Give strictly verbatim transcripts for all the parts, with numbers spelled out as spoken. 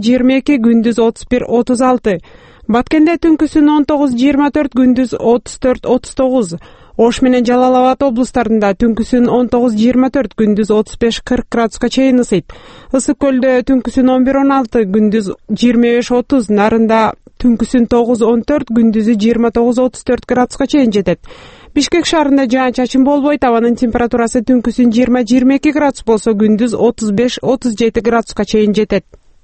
жыйырма эки, күндүз отуз бир отуз алты. Баткенде түнкүсүн он тогуз жыйырма төрт, күндүз отуз төрт отуз тогуз. Ош менен Жалал Абад облустарында түнкүсүн он тогуз жыйырма төрт, күндүз отуз беш кырк градуска чейин ысыйт. Ысык көлдө түнкүсүн он бир он алты, күндүз жыйырма беш отуз, Нарында түнкүсүн тогуз он төрт, күндүзү жыйырма тогуз отуз төрт градуска чейин жетет. Бишкек шаарында жаан-чачын болбойт, абанын температурасы түнкүсүн жыйырма жыйырма эки градус болсо, күндүз отуз беш отуз жети градуска чейин жетет.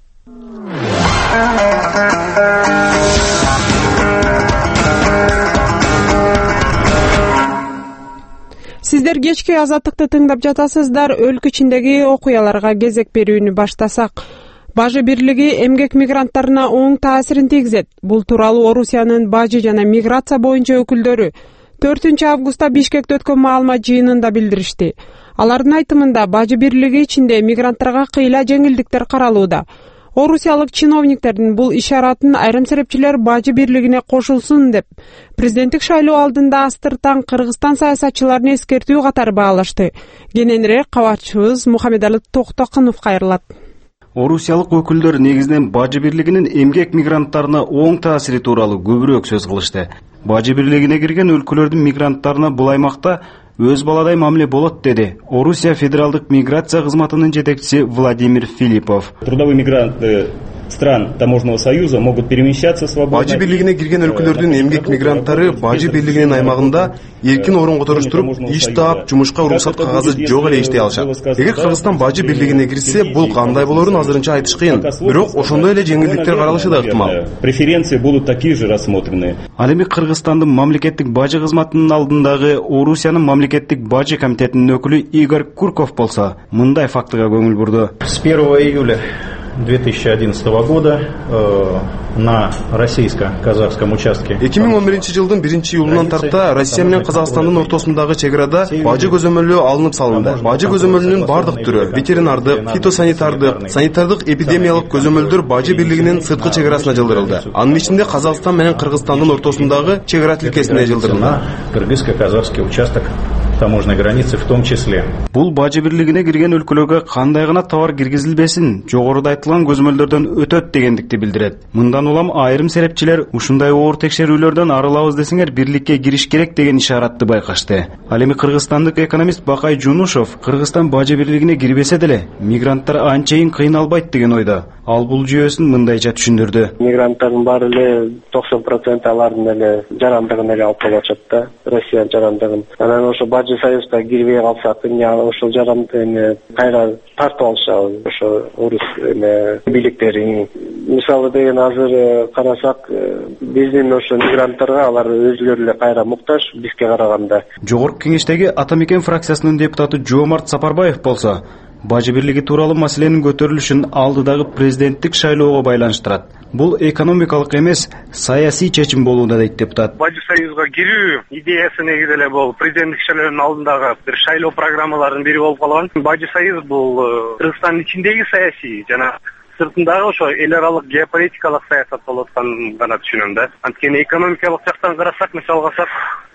Сиздер кечки Азаттыкты тыңдап жатасыздар. Өлкө ичиндеги окуяларга кезек берүүнү баштасак. Бажы бирлиги эмгек мигранттарына оң таасирин тийгизет. Бул тууралуу Орусиянын бажы жана миграция боюнча өкүлдөрү төртүнчү августта Бишкекте өткөн маалымат жыйынында билдиришти. Алардын айтымында бажы бирлиги ичинде мигранттарга кыйла жеңилдиктер каралууда. Орусиялык чиновниктердин бул ишаратын айрым серепчилер бажы бирлигине кошулсун деп президенттик шайлоо алдында астыртан Кыргызстан саясатчыларын эскертүү катары баалашты. Кененирээк кабарчыбыз Мухаммедали Токтокунов кайрылат. Орусиялык өкүлдөр негизинен бажы бирлигинин эмгек мигранттарына оң таасири тууралуу көбүрөөк сөз кылышты. Бажы бирлигине кирген өлкөлөрдүн мигранттарына бул аймакта өз баладай мамиле болот, деди Орусия федералдык миграция кызматынын жетекчиси Владимир Филиппов. Трудовые мигранты стран Таможенного союза могут перемещаться свободно. Бажы бирлигине кирген өлкөлөрдүн эмгек мигранттары бажы бирлигинин аймагында эркин орун которуштуруп, иш таап, жумушка уруксат кагазы жок эле иштей алышат. Эгер Кыргызстан бажы бирлигине кирсе, бул кандай болорун азырынча айтыш кыйын. Бирок ошондой эле жеңилдиктер каралышы да ыктымал. Преференции будут такие же рассмотрены. Ал эми Кыргызстандын мамлекеттик бажы кызматынын алдындагы Орусиянын мамлекеттик бажы комитетинин өкүлү Игорь Курков болсо, мындай фактыга көңүл бурду. С первого июля две тысячи одиннадцатого года э, на российско-казахском участке. эки миң он биринчи жылдын биринчи июлунан тарта Россия менен Казакстандын ортосундагы чек арада бажы көзөмөлү алынып салынды. Бажы көзөмөлүнүн бардык түрү — ветеринардык, фитосанитардык, санитардык, эпидемиялык көзөмөлдөр бажы бирлигинин сырткы чек арасына жылдырылды. Анын ичинде Казакстан менен Кыргызстандын ортосундагы чек ара тилкесине жылдырылды. Кыргызско-казахский участок таможенной границы в том числе. Бул бажы бирлигине кирген өлкөлөргө кандай гана товар киргизилбесин, жогоруда айтылган көзөмөлдөрдөн өтөт дегендикти билдирет. Мындан улам айрым серепчилер ушундай оор текшерүүлөрдөн арылабыз десеңер бирликке кириш керек деген ишаратты байкашты. Ал эми кыргызстандык экономист Бакай Жунушов Кыргызстан бажы бирлигине кирбесе деле мигранттар анчейин кыйналбайт деген ойдо. Ал бул жүйөсүн мындайча түшүндүрдү. Мигранттардын баары эле токсон процент алардын эле жарандыгын эле алып келишет да, Россиянын жарандыгын. Анан ошо бажы союзга кирбей калсак, ошол жаранды кайра тартып алышабыз, ошо орус бийликтери. Мисалы деген азыр карасак, биздин ошо мигранттарга алар өзүлөрү эле кайра муктаж бизге караганда. Жогорку кеңештеги Ата Мекен фракциясынын депутаты Жоомарт Сапарбаев болсо, бажы бирлиги тууралуу маселенин көтөрүлүшүн алдыдагы президенттик шайлоого байланыштырат. Бул экономикалык эмес, саясий чечим болууда, дейт депутат. Бажы союзга кирүү идеясы негизи эле бул президенттик шайлоонун алдындагы бир шайлоо программаларынын бири болуп калган. Бажы союз бул Кыргызстандын ичиндеги саясий жана сыртындагы ошо эл аралык геополитикалык саясат болуп атканын гана түшүнөм да. Анткени экономикалык жактан карасак, мисал алсак,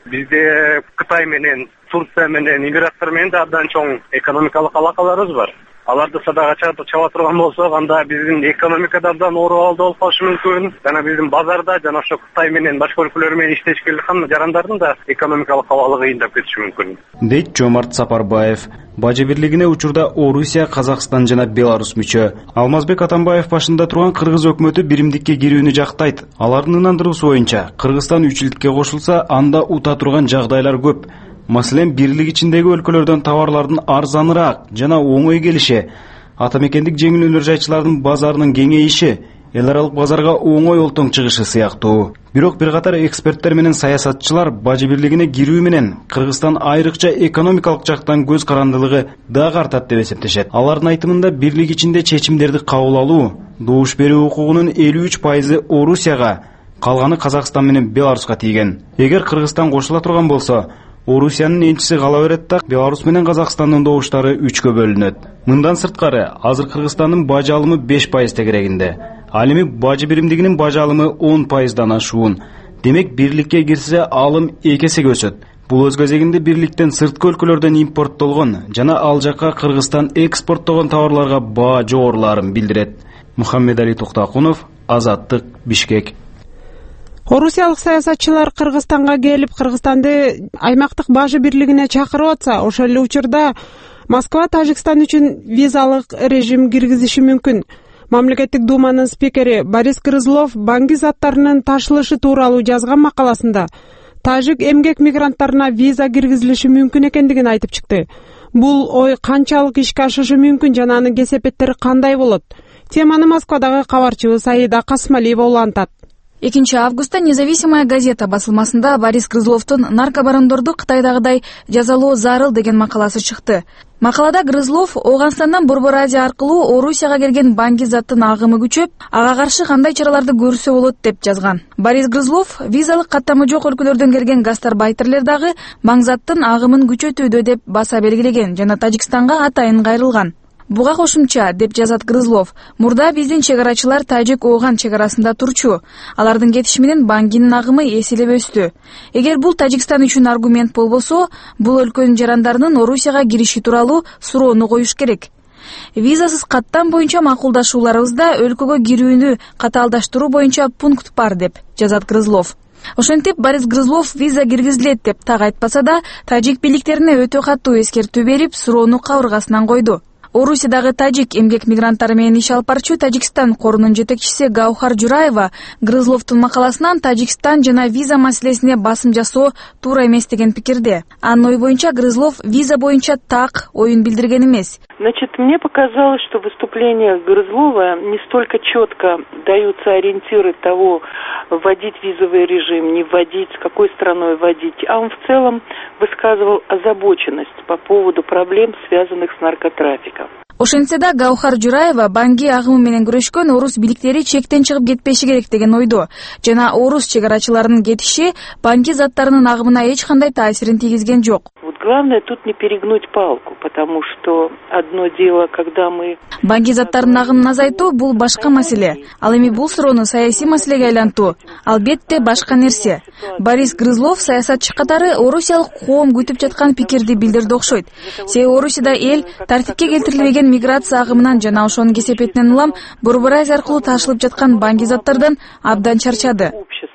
бизде Кытай менен, Турция менен, Эмираттар менен да абдан чоң экономикалык алакаларыбыз бар. Аларды садага чаба турган болсок, анда биздин экономикада абдан оор абалда болуп калышы мүмкүн. Жана биздин базарда жана ошо Кытай менен башка өлкөлөр менен иштешке келген жарандардын да экономикалык абалы кыйындап кетиши мүмкүн, дейт Жоомарт Сапарбаев. Бажы бирлигине учурда Орусия, Казакстан жана Беларусь мүчө. Алмазбек Атамбаев башында турган кыргыз өкмөтү биримдикке кирүүнү жактайт. Алардын ынандыруусу боюнча Кыргызстан үчилдикке кошулса, анда ута турган жагдайлар көп. Маселен, бирлик ичиндеги өлкөлөрдөн товарлардын арзаныраак жана оңой келиши, ата мекендик жеңил өнөр жайчылардын базарынын кеңейиши, эл аралык базарга оңой олтоң чыгышы сыяктуу. Бирок бир катар эксперттер менен саясатчылар бажы бирлигине кирүү менен Кыргызстан айрыкча экономикалык жактан көз карандылыгы дагы артат деп эсептешет. Алардын айтымында бирлик ичинде чечимдерди кабыл алуу, добуш берүү укугунун элүү үч пайызы Орусияга, калганы Казакстан менен Беларуска тийген. Эгер Кыргызстан кошула турган болсо, Орусиянын энчиси кала берет да, Беларусь менен Казакстандын добуштары үчкө бөлүнөт. Мындан сырткары, азыр Кыргызстандын бажы алымы беш пайыз тегерегинде. Ал эми бажы биримдигинин бажы алымы он пайыздан ашуун. Демек, бирликке кирсе алым эки эсеге өсөт. Бул өз кезегинде бирликтен сырткы өлкөлөрдөн импорттолгон жана ал жакка Кыргызстан экспорттогон товарларга баа жогорулаарын билдирет. Мухаммедали Токтакунов, Азаттык, Бишкек. Орусиялык саясатчылар Кыргызстанга келип, Кыргызстанды аймактык бажы бирлигине чакырып атса, ошол эле учурда Москва Тажикстан үчүн визалык режим киргизиши мүмкүн. Мамлекеттик думанын спикери Борис Грызлов банги заттарынын ташылышы тууралуу жазган макаласында тажик эмгек мигранттарына виза киргизилиши мүмкүн экендигин айтып чыкты. Бул ой канчалык ишке ашышы мүмкүн жана анын кесепеттери кандай болот? Теманы Москвадагы кабарчыбыз Аида Касмалиева улантат. экинчи августта Независимая газета басылмасында Борис Грызловдун наркобарондорду Кытайдагыдай жазалоо зарыл деген макаласы чыкты. Макалада Грызлов Ооганстандан Борбор Азия аркылуу Орусияга келген банги заттын агымы күчөп, ага каршы кандай чараларды көрсө болот деп жазган. Борис Грызлов визалык каттамы жок өлкөлөрдөн келген гастарбайтерлер дагы баңзаттын агымын күчөтүүдө деп баса белгилеген жана Тажикстанга атайын кайрылган. Буга кошумча, деп жазат Грызлов, мурда биздин чегарачылар Тажик-Ооган чегарасында турчу. Алардын кетиши менен бангинин агымы эселеп өстү. Эгер бул Тажикстан үчүн аргумент болбосо, бул өлкөнүн жарандарынын Орусияга кириши тууралуу суроону коюш керек. Визасыз каттам боюнча макулдашууларыбызда өлкөгө кирүүнү катаалдаштыруу боюнча пункт бар, деп жазат Грызлов. Ошентип Борис Грызлов виза киргизилет деп так айтпаса да, тажик бийликтерине өтө катуу эскертүү берип, суроону кабыргасынан койду. Орусиядагы тажик эмгек мигранттары менен иш алып барчу Тажикстан корунун жетекчиси Гаухар Жураева Грызловдун макаласынан Тажикстан жана виза маселесине басым жасоо туура эмес деген пикирде. Анын ой боюнча Грызлов виза боюнча так оюн билдирген эмес. Значит, мне показалось, что выступление Грызлова не столько четко даются ориентиры того, вводить визовый режим, не вводить, с какой страной вводить, а он в целом высказывал озабоченность по поводу проблем, связанных с наркотрафиком. Ошентсе да Гаухар Жураева банги агымы менен күрөшкөн орус бийликтери чектен чыгып кетпеши керек деген ойдо. Жана орус чегарачыларынын кетиши банги заттарынын агымына эч кандай таасирин тийгизген жок. Вот главное тут не перегнуть палку, потому что одно дело, когда мы... Банги заттарынын агымын азайтуу бул башка маселе. Ал эми бул суроону саясий маселеге айлантуу албетте башка нерсе. Борис Грызлов саясатчы катары орусиялык коом күтүп жаткан пикирди билдирди окшойт. Себеби Орусияда эл тартипке келтирилбеген миграция агымынан жана ошонун кесепетинен улам Борбор Азия аркылуу ташылып жаткан банги заттардан абдан чарчады.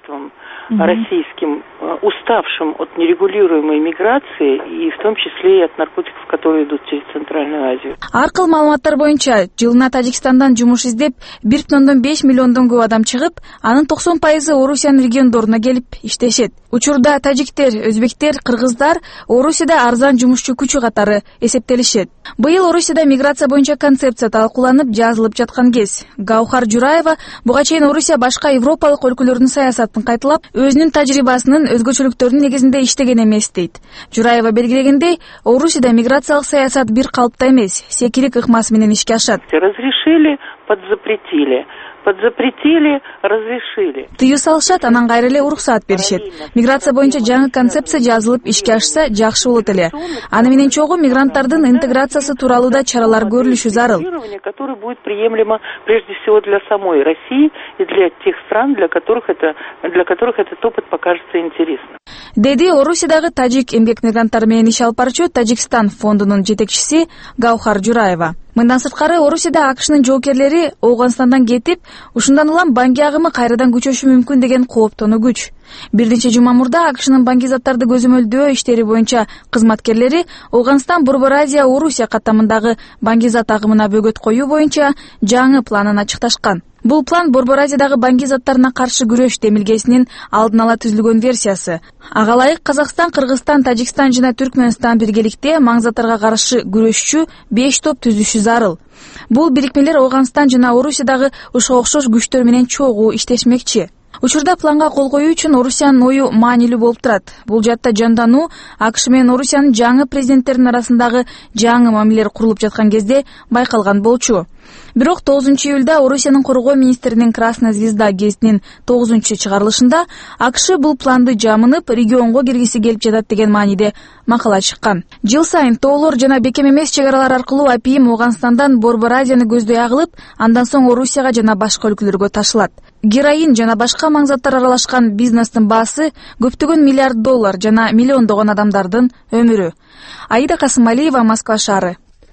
Российским, уставшим от нерегулируемой миграции и в том числе и от наркотиков, которые идут через Центральную Азию. Аркыл маалыматтар боюнча жылына Тажикстандан жумуш издеп бир бүтүн ондон беш миллиондон көп адам чыгып, анын токсон пайызы Орусиянын региондоруна келип иштешет. Учурда тажиктер, өзбектер, кыргыздар Орусияда арзан жумушчу күчү катары эсептелишет. Быйыл Орусияда миграция боюнча концепция талкууланып, жазылып жаткан кез. Гаухар Жураева буга чейин Орусия башка европалык өлкөлөрдүн саясатын кайталап, өзүнүн тажрыйбасынын өзгөчөлүктөрүнүн негизинде иштеген эмес дейт. Жураева белгилегендей, Орусияда миграциялык саясат бир калыпта эмес, секирик ыкмасы менен ишке ашат. Разрешили, подзапретили. Подзапретили, разрешили. Тыюу салышат, анан кайра эле уруксаат беришет. Миграция боюнча жаңы концепция жазылып ишке ашса жакшы болот эле. Аны менен чогуу мигранттардын интеграциясы тууралуу да чаралар көрүлүшү зарыл. Которое будет приемлемо прежде всего для самой России и для тех стран, для которых это для которых этот опыт покажется интересным. Деди Орусиядагы тажик эмгек мигранттары менен иш алып барчу Тажикстан фондунун жетекчиси Гаухар Жураева. Мындан сырткары Орусияда АКШнын жоокерлери Ооганстандан кетип, ушундан улам банги агымы кайрадан күчөшү мүмкүн деген кооптону күч. Бир нече жума мурда АКШнын банги заттарды көзөмөлдөө иштери боюнча кызматкерлери Ооганстан Борбор Азия Орусия каттамындагы банги зат агымына бөгөт коюу боюнча жаңы планын ачыкташкан. Бул план Борбор Азиядагы банги заттарына каршы күрөш демилгесинин алдын ала түзүлгөн версиясы. Ага ылайык Казакстан, Кыргызстан, Тажикстан жана Түркмөнстан биргеликте маңзаттарга каршы күрөшчү беш топ түзүшү зарыл. Бул бирикмелер Ооганстан жана Орусиядагы ушуга окшош күчтөр менен чогуу иштешмекчи. Учурда планга кол коюу үчүн Орусиянын ою маанилүү болуп турат. Бул жатта жандануу АКШ менен Орусиянын жаңы президенттеринин арасындагы жаңы мамилелер курулуп жаткан кезде байкалган болчу. Бирок тогузунчу июлда Орусиянын коргоо министринин Красная звезда гезитинин тогузунчу чыгарылышында АКШ бул планды жамынып, регионго киргиси келип жатат деген мааниде макала чыккан. Жыл сайын тоолор жана бекем эмес чегаралар аркылуу апийим Ооганстандан Борбор Азияны көздөй агылып, андан соң Орусияга жана башка өлкөлөргө ташылат. Героин жана башка маңзаттар аралашкан бизнестин баасы көптөгөн миллиард доллар жана миллиондогон адамдардын өмүрү. Аида Касымалиева, Москва шаары.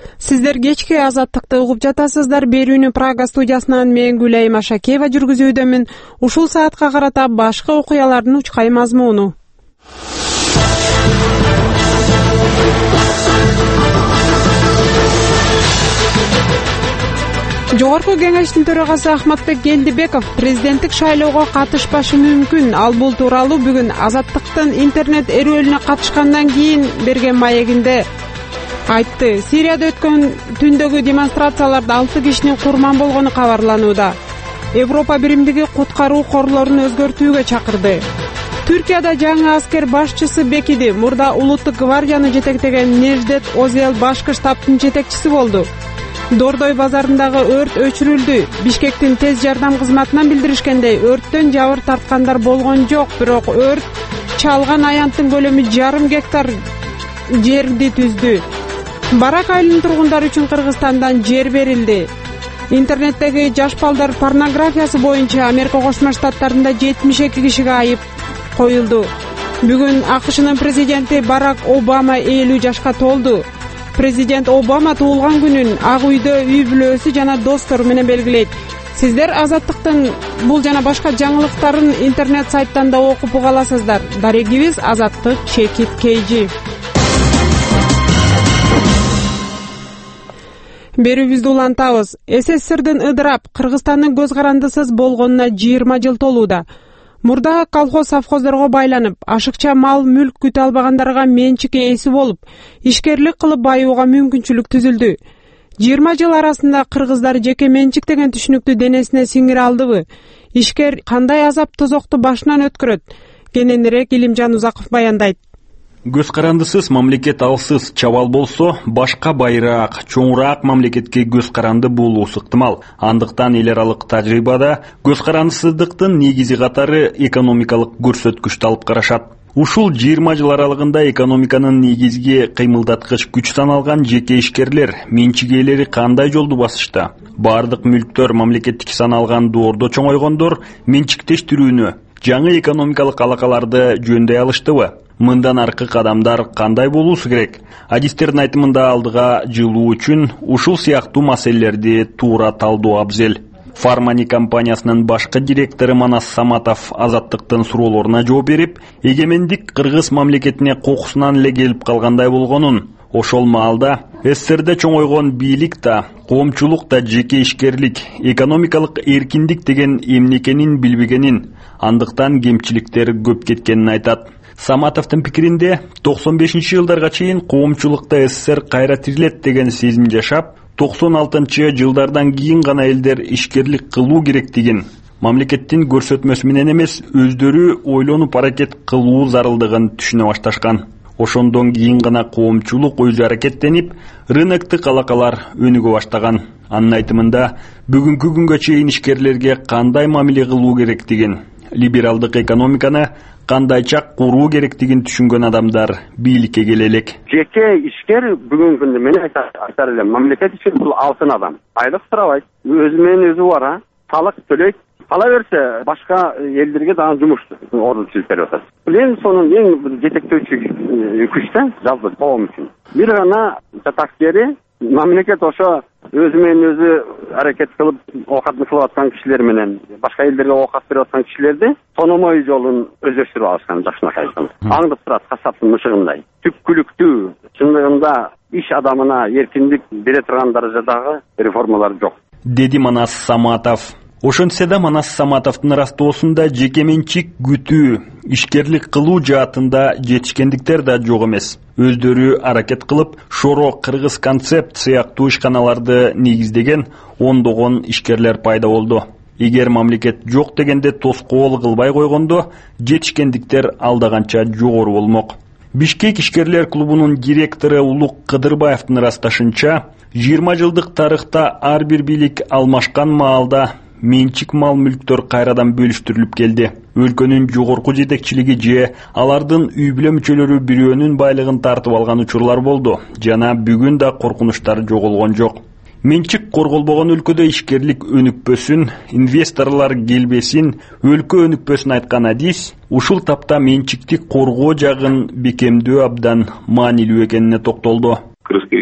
Сиздер кечки Азаттыкты угуп жатасыздар. Берүүнү Прага студиясынан мен Гүлайым Ашакеева жүргүзүүдөмүн. Ушул саатка карата башка окуялардын учкай мазмуну. Жогорку кеңештин төрагасы Ахматбек Келдибеков президенттик шайлоого катышпашы мүмкүн. Ал бул тууралуу бүгүн Азаттыктын интернет эрүүлүнө катышкандан кийин берген маегинде айтты. Сирияда өткөн түндөгү демонстрацияларда алты кишинин курман болгону кабарланууда. Европа биримдиги куткаруу корлорун өзгөртүүгө чакырды. Түркияда жаңы аскер башчысы бекиди. Мурда улуттук гвардияны жетектеген Неждет Озел башкы штабтын жетекчиси болду. Дордой базарындагы өрт өчүрүлдү. Бишкектин тез жардам кызматынан билдиришкендей, өрттөн жабыр тарткандар болгон жок, бирок өрт чалган аянттын көлөмү жарым гектар жерди түздү. Барак айылынын тургундары үчүн Кыргызстандан жер берилди. Интернеттеги жаш балдар порнографиясы боюнча Америка Кошмо Штаттарында жетимиш эки кишиге айып коюлду. Бүгүн АКШнын президенти Барак Обама элүү жашка толду. Президент Обама туулган күнүн Ак үйдө үй бүлөсү жана достору менен белгилейт. Сиздер Азаттыктын бул жана башка жаңылыктарын интернет сайттан да окуп уга аласыздар. Дарегибиз Азаттык Чекит Кейжи. Берүүбүздү улантабыз. СССРдин ыдырап, Кыргызстандын көз карандысыз болгонуна жыйырма жыл толууда. Мурда колхоз совхоздорго байланып, ашыкча мал мүлк күтө албагандарга менчик ээси болуп, ишкерлик кылып байууга мүмкүнчүлүк түзүлдү. жыйырма жыл арасында кыргыздар жеке менчик деген түшүнүктү денесине сиңире алдыбы? Ишкер кандай азап тозокту башынан өткөрөт? Кененирээк Илимжан Узаков баяндайт. Көз карандысыз мамлекет алсыз чабал болсо, башка байраак, чоңураак мамлекетке көз каранды болуусу ыктымал. Андыктан эл аралык тажрыйбада көз карандысыздыктын негизи катары экономикалык көрсөткүчтү алып карашат. Ушул жыйырма жыл аралыгында экономиканын негизги кыймылдаткыч күч саналган жеке ишкерлер, менчик ээлери кандай жолду басышты? Бардык мүлктөр мамлекеттик саналган доордо чоңойгондор менчиктештирүүнү, жаңы экономикалык алакаларды жөндөй алыштыбы? Мындан аркы кадамдар кандай болуусу керек? Адистердин айтымында алдыга жылуу үчүн ушул сыяктуу маселелерди туура талдоо абзел. Фармани компаниясынын башкы директору Манас Саматов Азаттыктын суроолоруна жооп берип, эгемендик кыргыз мамлекетине кокусунан эле келип калгандай болгонун, ошол маалда СССРде чоңойгон бийлик да, коомчулук да жеке ишкерлик, экономикалык эркиндик деген эмне экенин билбегенин, андыктан кемчиликтер көп кеткенин айтат. Саматовдун пикиринде токсон бешинчи жылдарга чейин коомчулукта СССР кайра тирилет деген сезим жашап, токсон алтынчы жылдардан кийин гана элдер ишкерлик кылуу керектигин, мамлекеттин көрсөтмөсү менен эмес, өздөрү ойлонуп аракет кылуу зарылдыгын түшүнө башташкан. Ошондон кийин гана коомчулук өзү аракеттенип, рыноктук алакалар өнүгө баштаган. Анын айтымында, бүгүнкү күнгө чейин ишкерлерге кандай мамиле кылуу керектигин, либералдык экономиканы кандайча куруу керектигин түшүнгөн адамдар бийликке келе элек. Жеке ишкер бүгүнкү күндө мен айтар элем, мамлекет үчүн бул алтын адам. Айлык сурабайт, өзү менен өзү бара, талак төлөйт. Кала берсе, башка элдерге дагы жумуш орун түзүп берип атат. Бул эң сонун эң жетектөөчү күч да, жалпы коом үчүн. Бир гана жатакчери мамлекет ошо өзү менен өзү аракет кылып оокатын кылып аткан кишилер менен башка элдерге оокат берип аткан кишилерди тономой жолун өздөштүрүп алышкан, жакшыраак айтканда. Аңдып турат касаптын мышыгындай. Түпкүлүктүү, чындыгында иш адамына эркиндик бере турган даражадагы реформалар жок, деди Манас Саматов. Ошентсе да Манас Саматовдун растоосунда жеке менчик күтүү, ишкерлик кылуу жаатында жетишкендиктер да жок эмес. Өздөрү аракет кылып, шоро кыргыз концепт сыяктуу ишканаларды негиздеген ондогон ишкерлер пайда болду. Эгер мамлекет жок дегенде тоскоол кылбай койгондо, жетишкендиктер алдаганча жогору болмок. Бишкек ишкерлер клубунун директору Улук Кыдырбаевдин расташынча, жыйырма жылдык тарыхта ар бир бийлик алмашкан маалда менчик мал мүлктөр кайрадан бөлүштүрүлүп келди. Өлкөнүн жогорку жетекчилиги же алардын үй бүлө мүчөлөрү бирөөнүн байлыгын тартып алган учурлар болду. Жана бүгүн да коркунучтар жоголгон жок. Менчик корголбогон өлкөдө ишкерлик өнүкпөсүн, инвесторлор келбесин, өлкө өнүкпөсүн айткан адис ушул тапта менчикти коргоо жагын бекемдөө абдан маанилүү экенине токтолду. Кыргызский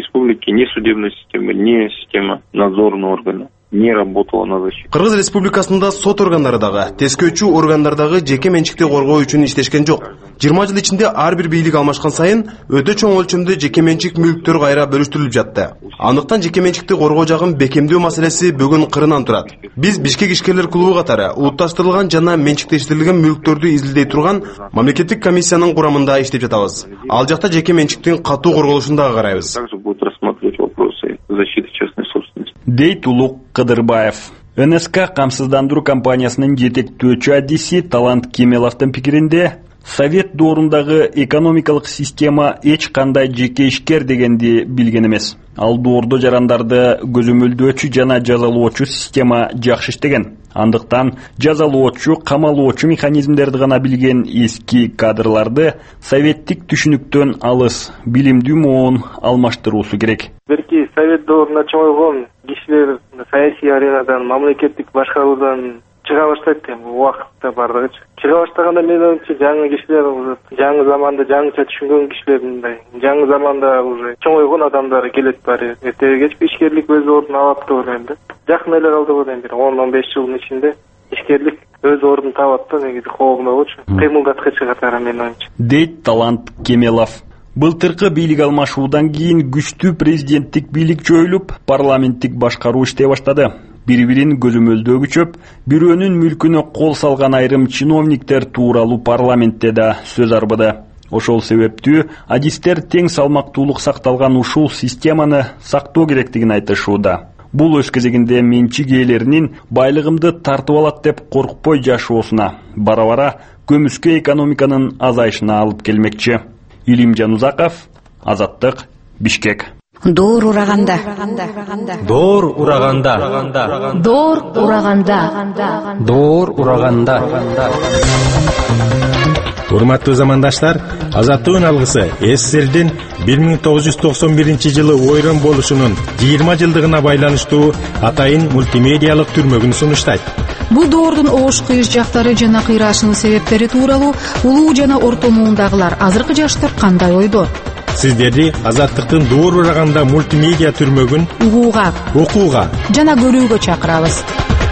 республики ни судебная система, ни система надзорного органа не работала на защиту. Кыргыз Республикасында сот органдары дагы, тескөөчү органдардагы жеке менчикти коргоо үчүн иштешкен жок. жыйырма жыл ичинде ар бир бийлик алмашкан сайын өтө чоң өлчөмдө жеке менчик мүлктөр кайра бөлүштүрүлүп жатты. Андыктан жеке менчикти коргоо жагын бекемдөө маселеси бүгүн кырынан турат. Биз Бишкек ишкерлер клубу катары улутташтырылган жана менчиктештирилген мүлктөрдү изилдей турган мамлекеттик комиссиянын курамында иштеп жатабыз. Ал жакта жеке менчиктин катуу корголушун дагы карайбыз. Также будут рассматривать вопросы защиты частной собственности. Дейт Улук Кадырбаев. эн эс ка камсыздандыруу компаниясынын жетектөөчү адиси Талант Кемеловдун пикиринде, Совет доорундагы экономикалык система эч кандай жеке ишкер дегенди билген эмес. Ал доордо жарандарды көзөмөлдөөчү жана жазалоочу система жакшы иштеген. Андыктан жазалоочу, камалоочу механизмдерди гана билген эски кадрларды советтик түшүнүктөн алыс, билимдүү моон алмаштыруусу керек. Берки совет доорунда чоңойгон кишилер саясий аренадан, мамлекеттик башкаруудан чыга баштайт эми убакытта бардыгычы. Чыга баштаганда мен ойлоймчу жаңы кишилер уже жаңы заманда жаңыча түшүнгөн кишилер мындай. Жаңы заманда уже чоңойгон адамдар келет баары. Эртеге кечпи ишкерлик өз ордун алат деп ойлойм да. Жакын эле калды деп ойлойм. бир он он беш жылдын ичинде ишкерлик өз ордун табат да, негизи коомдогучу. Кыймылдаткычы катары мен ойлоймчу. Дейт Талант Кемелов. Былтыркы бийлик алмашуудан кийин күчтүү президенттик бийлик жоюлуп, парламенттик башкаруу иштей баштады. Бири-бирин көзөмөлдөө күчөп, бирөөнүн мүлкүнө кол салган айрым чиновниктер тууралуу парламентте да сөз арбыды. Ошол себептүү адистер тең салмактуулук сакталган ушул системаны сактоо керектигин айтышууда. Бул өз кезегинде менчик ээлеринин байлыгымды тартып алат деп коркпой жашоосуна, бара-бара көмүскө экономиканын азайышына алып келмекчи. Илимжан Узаков, Азаттык, Бишкек. Доор ураганда. Доор ураганда. Доор ураганда. Доор ураганда. Урматтуу замандаштар, Азаттыктын алгысы СССРдин бир миң тогуз жүз токсон биринчи жылы ойрон болушунун жыйырма жылдыгына байланыштуу атайын мультимедиалык түрмөгүн сунуштайт. Бул доордун оош кыйыш жактары жана кыйраашынын себептери тууралуу улуу жана орто муундагылар азыркы жаштар кандай ойдо? Сиздерди Азаттыктын Доор ураганда мультимедиа түрмөгүн угууга, окууга жана көрүүгө чакырабыз.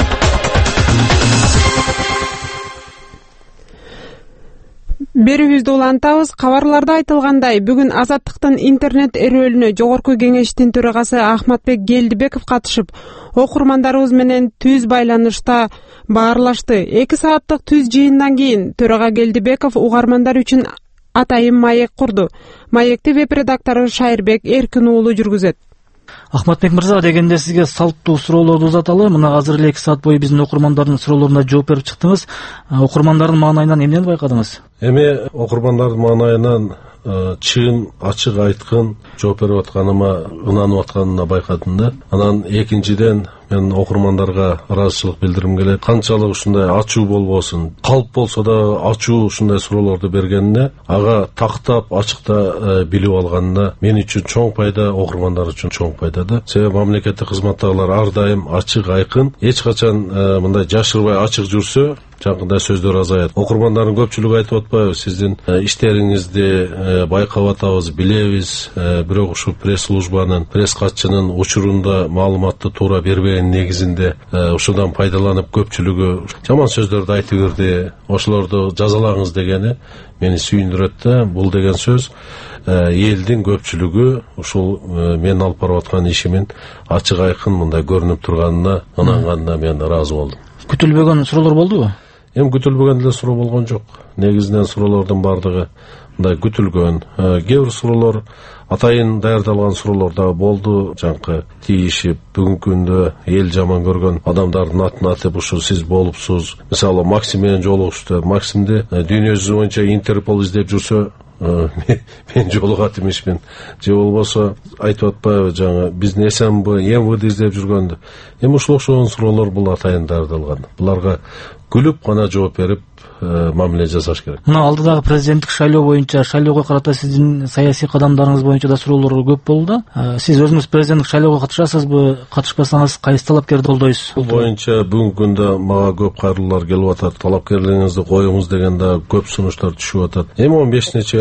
Берүүбүздү улантабыз. Кабарларда айтылгандай, бүгүн Азаттыктын интернет эрөөлүнө Жогорку Кеңештин төрагасы Ахматбек Келдибеков катышып, окурмандарыбыз менен түз байланышта баарлашты. эки сааттык түз жыйындан кийин төрага Келдибеков угармандар үчүн атайын маек курду. Маекти веб-редактору Шайырбек Эркин уулу жүргүзөт. Ахматбек мырза, дегенде сизге салттуу суроолорду узаталы. Мына азыр эле эки саат бою биздин окурмандардын суроолоруна жооп берип чыктыңыз. Окурмандардын маанайынан эмнени байкадыңыз? Эми окурмандардын маанайынан чын, ачык айткын жооп берип атканыма, ынанып атканына байкадым да. Анан экинчиден мен окурмандарга ыраазычылык билдирим келет. Канчалык ушундай ачуу болбосун, калп болсо да ачуу ушундай суроолорду бергенине, ага тактап, ачыкта билип алганына мен үчүн чоң пайда, окурмандар үчүн чоң пайда да. Себеби мамлекеттик кызматтагылар ар дайым ачык, айкын, эч качан мындай жашырбай ачык жүрсө, жаңкындай сөздөр азаят. Окурмандардын көпчүлүгү айтып атпайбы, сиздин иштериңизди байкап атабыз, билебиз, бирок ушу пресс-службанын, пресс катчынын учурунда маалыматты туура бербеген негизинде ушудан пайдаланып көпчүлүгү жаман сөздөрдү айтып берди. Ошолорду жазалагыңыз дегени мени сүйүндүрөт да. Бул деген сөз элдин көпчүлүгү ушул мен алып барып аткан ишимин ачык, айкын мындай көрүнүп турганына, ынанганына мен ыраазы болдум. Күтүлбөгөн суроолор болдубу? Эми күтүлбөгөн деле суроо болгон жок. Негизинен суроолордун бардыгы мындай күтүлгөн. Кээ бир суроолор атайын даярдалган суроолор да болду. Жаңкы тийишип, бүгүнкү күндө эл жаман көргөн адамдардын атын атып, ушу сиз болупсуз. Мисалы, Максим менен жолугушту. Максимди дүйнө жүзү боюнча Интерпол издеп жүрсө, мен жолугат эмесмин. Же болбосо айтып атпайбы, жаңы биздин эсен эм вэ дэ издеп жүргөндү. Эми ушул окшогон суроолор бул атайын даярдалган. Буларга күлүп гана жооп берип мамиле жасаш керек. Мына алдыдагы президенттик шайлоо боюнча, шайлоого карата сиздин саясий кадамдарыңыз боюнча да суроолор көп болду да. Сиз өзүңүз президенттик шайлоого катышасызбы? Катышпасаңыз кайсы талапкерди колдойсуз? Бул боюнча бүгүнкү күндө мага көп кайрылуулар келип атат. Талапкерлигиңизди коюңуз деген да көп сунуштар түшүп атат. Эми он бешине чейин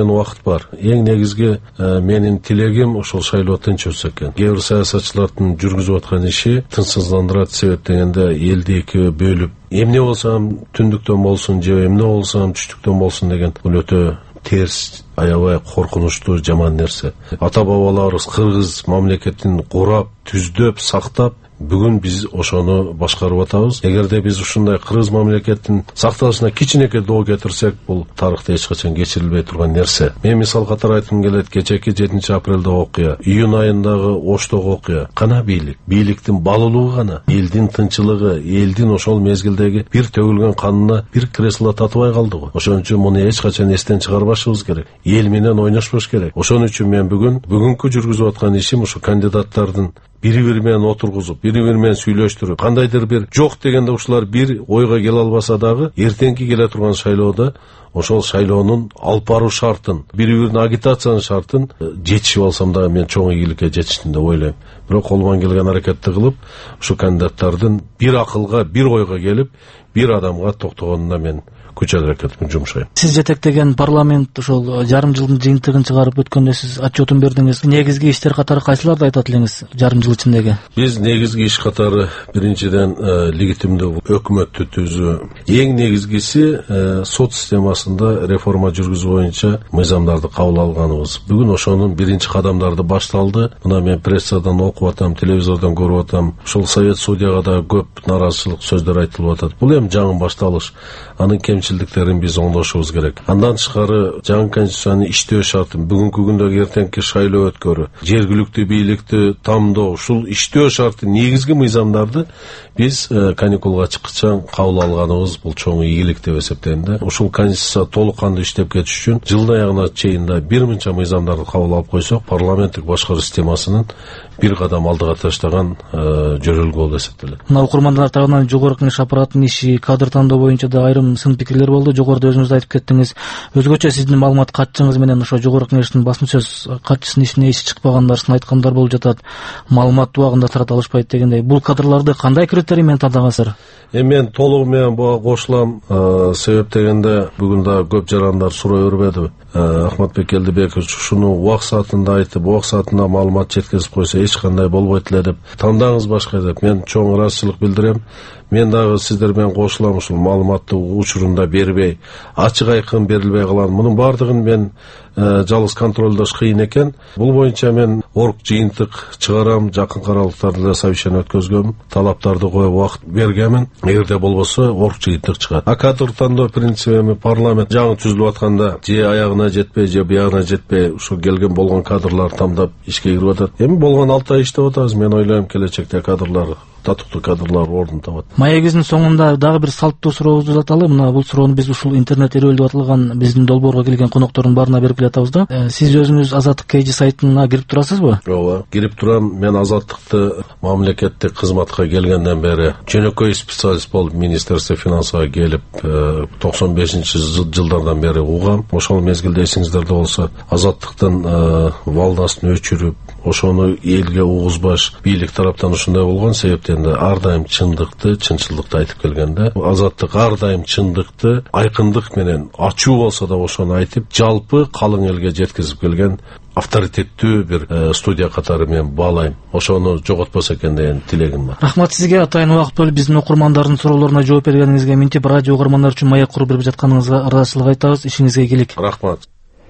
деген убакыт бар. Эң негизги менин тилегим ошол шайлоо тынч өтсө экен. Кээ бир саясатчылардын жүргүзүп аткан иши тынчсыздандырат, себеп дегенде элди экиге бөлүп, эмне болсам түндүктөн болсун же эмне болсам түштүктөн болсун деген бул өтө терс, аябай коркунучтуу, жаман нерсе. Ата бабаларыбыз кыргыз мамлекетин курап, түздөп, сактап, бүгүн биз ошону башкарып атабыз. Эгерде биз ушундай кыргыз мамлекетин сакталышына кичинекей доо кетирсек, бул тарыхта эч качан кечирилбей турган нерсе. Мен мисал катары айткым келет, кечеки жетинчи апрелдеги окуя, июнь айындагы Оштогу окуя. Кана бийлик? Бийликтин балуулугу гана, элдин тынчылыгы, элдин ошол мезгилдеги бир төгүлгөн канына бир кресло татыбай калдыгы. Ошон үчүн муну эч качан эстен чыгарбашыбыз керек. Эл менен ойношпош керек. Ошон үчүн мен бүгүн бүгүнкү жүргүзүп аткан ишим ушу кандидаттардын бири-бири менен отургузуп, бири-бири менен сүйлөштүрүп, кандайдыр бир жок дегенде ушулар бир ойго келе албаса дагы, эртеңки келе турган шайлоодо ошол шайлоонун алып баруу шартын, бири-бирин агитациянын шартын жетишип алсам дагы мен чоң ийгиликке жетиштим деп ойлойм. Бирок колуман келген аракетти кылып, ушу кандидаттардын бир акылга, бир ойго келип, бир адамга токтогонуна мен күч аракетимди жумшайм. Сиз жетектеген парламент ошол жарым жылдын жыйынтыгын чыгарып өткөндө сиз отчетун бердиңиз. Негизги иштер катары кайсыларды айтат элеңиз жарым жыл ичиндеги? Биз негизги иш катары биринчиден легитимдүү өкмөттү түзүү. Эң негизгиси сот системасында реформа жүргүзүү боюнча мыйзамдарды кабыл алганыбыз. Бүгүн ошонун биринчи кадамдары башталды. Мына мен прессадан окуп атам, телевизордон көрүп атам. Ошол совет судьяга да көп наразычылык сөздөр айтылып атат. Бул эми жаңы башталыш. Анын кемчилдиктерин биз оңдошубуз керек. Андан тышкары жаңы конституцияны иштөө шартын, бүгүнкү күндөгү эртеңки шайлоо өткөрүү, жергиликтүү бийликти тамдоо, ушул иштөө шарты негизги мыйзамдарды биз каникулга чыккыча кабыл алганыбыз бул чоң ийгилик деп эсептейм да. Ушул конституция толук кандуу иштеп кетиш үчүн жылдын аягына чейин да бир мынча мыйзамдарды кабыл алып койсок, парламенттик башкаруу системасынын бир кадам алдыга таштаган жөрөлгө болуп эсептелет. Мына окурмандар тарабынан жогорку кеңеш аппаратынын иши, кадр тандоо боюнча да айрым сын пикирлер болду. Жогоруда өзүңүз айтып кеттиңиз. Өзгөчө сиздин маалымат катчыңыз менен ошо жогорку кеңештин басма сөз катчысынын ишине эси чыкпагандарсын айткандар болуп жатат. Маалымат убагында тарата алышпайт дегендей. Бул кадрларды кандай критерий менен тандагансыздар? Эми мен толугу менен буга кошулам. Себеп дегенде бүгүн да көп жарандар суроо бербеди. Ахматбек Келдибекович ушуну убак саатында айтып, убак саатында маалымат жеткизип койсо эч кандай болбойт эле деп, тандаңыз башка деп мен чоң ыраазычылык билдирем. Мен дагы сиздер менен кошулам, ушул маалыматты учурунда бербей, ачык айкын берилбей калган. Мунун баардыгын мен жалгыз контролдош кыйын экен. Бул боюнча мен орг жыйынтык чыгарам, жакынкы аралыктарда совещание өткөзгөм, талаптарды коюп убакыт бергенмин. Эгерде болбосо орг жыйынтык чыгат. А кадр тандоо принциби эми парламент жаңы түзүлүп атканда же аягына жетпей, же биягына жетпей, ушул келген болгон кадрлар тамдап ишке кирип атат. Эми болгон алты ай иштеп атабыз. Мен ойлойм келечекте кадрлар татыктуу кадрлар ордун табат. Маегибиздин соңунда дагы бир салттуу сурообузду uzatалы. Мына бул суроону биз ушул интернет эрүүл деп аталган биздин долбоорго келген коноктордун баарына берип келатабыз да. Сиз өзүңүз Азаттык кей жи сайтына кирип турасызбы? Ооба, кирип турам. Мен Азаттыкты мамлекеттик кызматка келгенден бери жөнөкөй специалист болуп Министерство финансага келип токсон бешинчи жылдардан бери угам. Ошол мезгилде эсиңиздерде болсо Азаттыктын волнасын өчүрүп, ошону элге угузбаш бийлик тараптан ушундай болгон. Себептен ар дайым чындыкты, чынчылдыкты айтып келгенде, Азаттык ар дайым чындыкты, айкындык менен ачуу болсо да ошону айтып, жалпы калың элге жеткизип келген авторитеттүү бир студия катары мен баалайм. Ошону жоготпосо экен деген тилегим бар. Рахмат сизге, атайын убакыт бөлүп биздин окурмандардын суроолоруна жооп бергениңизге, минтип радио окурмандар үчүн маек куруп берип жатканыңызга ыраазычылык айтабыз. Ишиңизге ийгилик. Рахмат.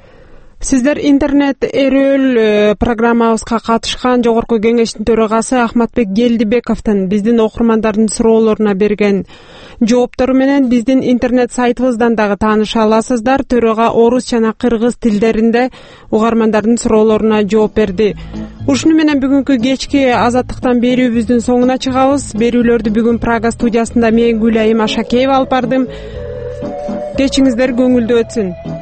Сиздер интернет эрүүл программабызга катышкан жогорку кеңештин төрагасы Ахматбек Келдибековдун биздин окурмандардын суроолоруна берген жооптору менен биздин интернет сайтыбыздан дагы тааныша аласыздар. Төрага орус жана кыргыз тилдеринде угармандардын суроолоруна жооп берди. Ушуну менен бүгүнкү кечки Азаттыктан берүүбүздүн соңуна чыгабыз. Берүүлөрдү бүгүн Прага студиясында мен Гүлайым Ашакеева алып бардым. Кечиңиздер көңүлдүү өтсүн.